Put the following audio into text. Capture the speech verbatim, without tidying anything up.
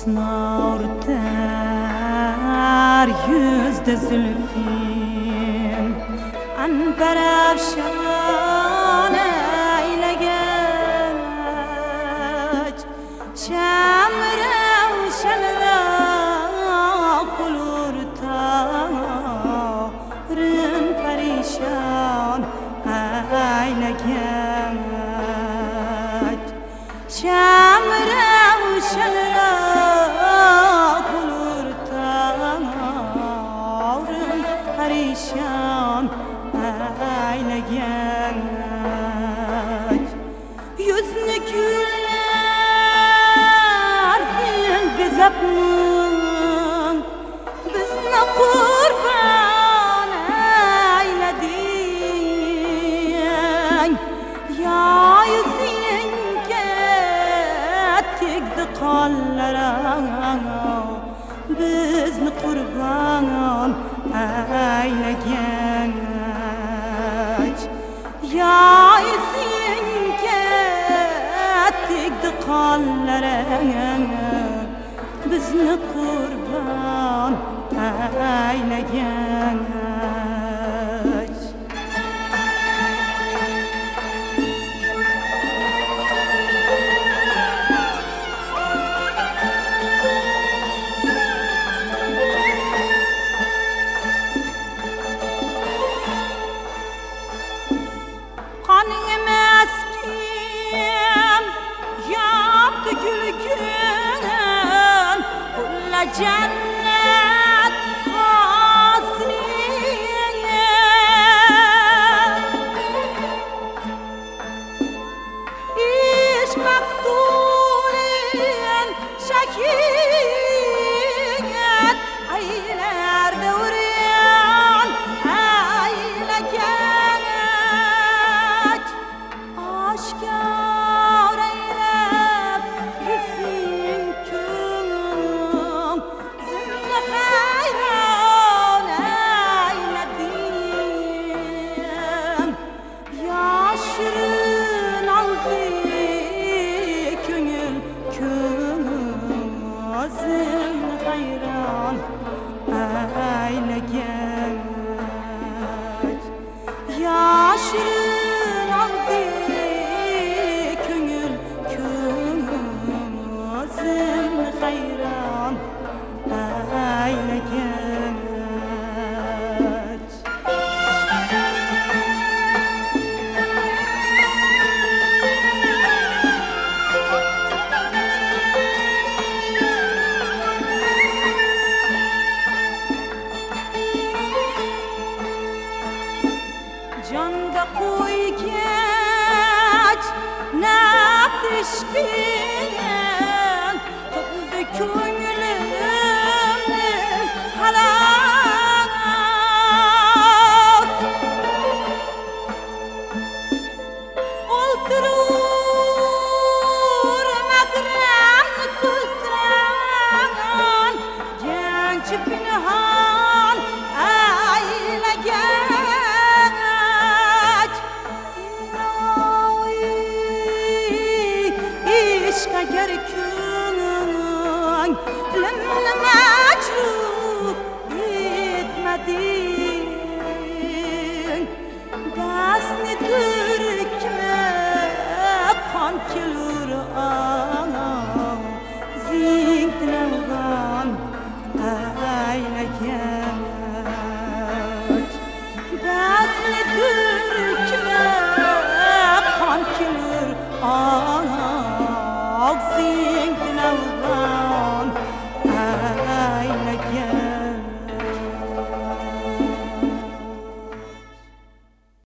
husna örter yüzde zülfin anber afşan eylegeç şemre şelve kulurta rın perişan eylegeç şemre şelve kulurta rın perişan eylegeç yüzünü güller biz apın bizne kurban eyledin ya yüzün kettikdi qallara bizni kurban eylegeç ya yüzün kettikdi qallara bizni kurban eylegeç kanın emaskim yaptı gülgün kulla cennet hasniye iş maktulin şakiyet aylerde uğrayan eylegeç aşkar eylep yüzün küm zille hayran eyledim yaşırın aldı köngül küm zille hayran eylegeç yaşırın aldı köngül küm zille hayran eylegeç canda koy geç natışkin tutdu köngülümü halak oturur madram sultan genç pinhan eylegeç İşka gerek